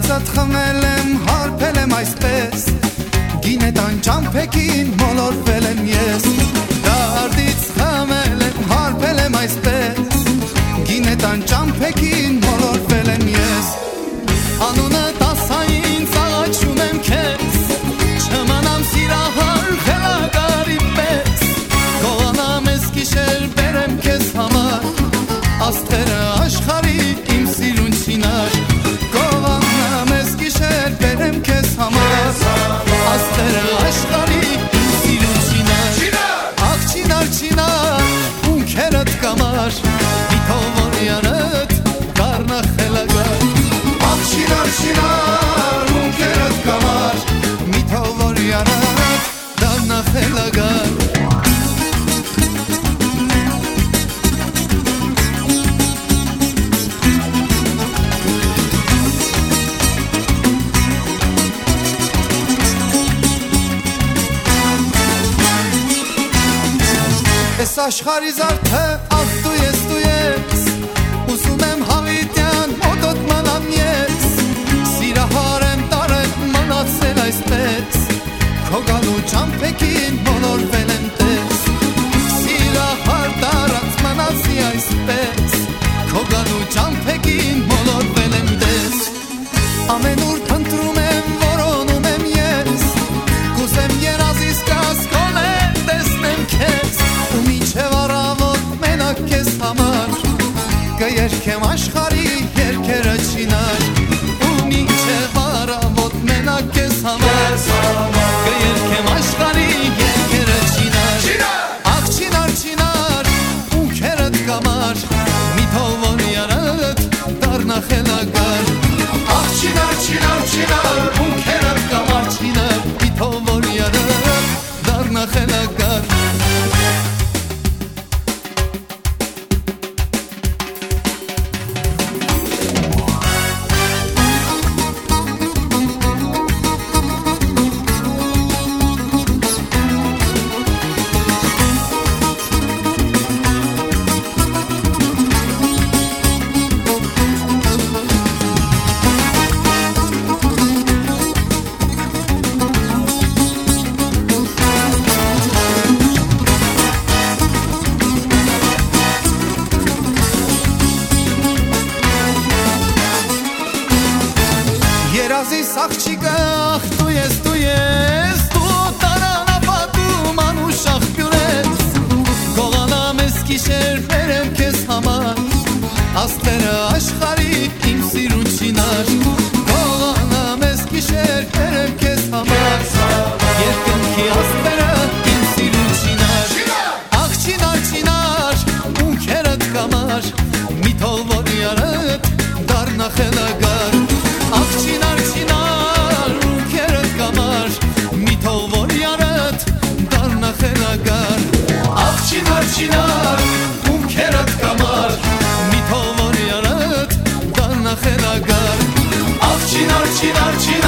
Արցած խմել եմ, հարբել եմ այսպես, գինետան ճամփեքին մոլորվել եմ ես։ Դարդից խմել եմ, հարբել եմ այսպես, գինետան ճամփեքին մոլորվել եմ ես։ Անունը տասային ծաղաչում եմ քեզ, չմանամ սիրահար խելագարի պես, գողանամ ես գիշեր բերեմ քեզ համար, աստղերը աշխարի իմ սիրուն չինար, գողանամ ես գիշեր բերեմ քեզ համար, աստղերը աշխարի իմ սիրուն չինար, աղ չինար չինար, ունքերդ կամար, միտովորյանդ դառնա խելագար, աղ չինար չինար, ունքերդ կամար, միտովորյանդ դառնա խելագար։ Ես աշխարի զարդը աղ դու ես, ուզում եմ հավիտյան մոտոտ մանամ ես, սիրահար եմ տարել մնացել այսպես, քո գալու ճամփեքին մոլորվել եմ տես, սիրահար տարած մնացի այսպես, քո գալու ճամփեքին մոլորվել եմ տես, ամենուր փնտրում եմ, որոնում եմ ես, կուզեմ երազիս կասկոն է տեսնեմ քեզ, ու մինչև առավոտ մենակ քեզ համար, կերքեմ աշխարի երգերը չինար, ու մինչև առավոտ մենակ քեզ համար, կերքեմ աշխարի երգերը չինար, աղ չինար չինար, ունքերդ կամար, միտովորյանդ դառնա խելագար, աղ չինար չինար չինար, ունքերդ կամար չինար, միտովորյանդ դառնա խելագար։ Երազիս աղջիկը աղ դու ես, դու տարանապատում անուշ աղբյուր ես, գողանամ ես գիշեր բերեմ քեզ համար, աստղերը աշխարի իմ սիրուն չինար, գողանամ ես գիշեր բերեմ քեզ համար, երկնքի աստղերը իմ սիրուն չինար, աղ չինար չինար, ունքերդ կամար, միտովորյանդ դառնա խելագար, աղ չինար չինար, ունքերդ կամար, միտովորյանդ դառնա խելագար, աղ չինար չինար, ունքերդ կամար, միտովորյանդ դառնա խելագար, աղ չինար չինար չինար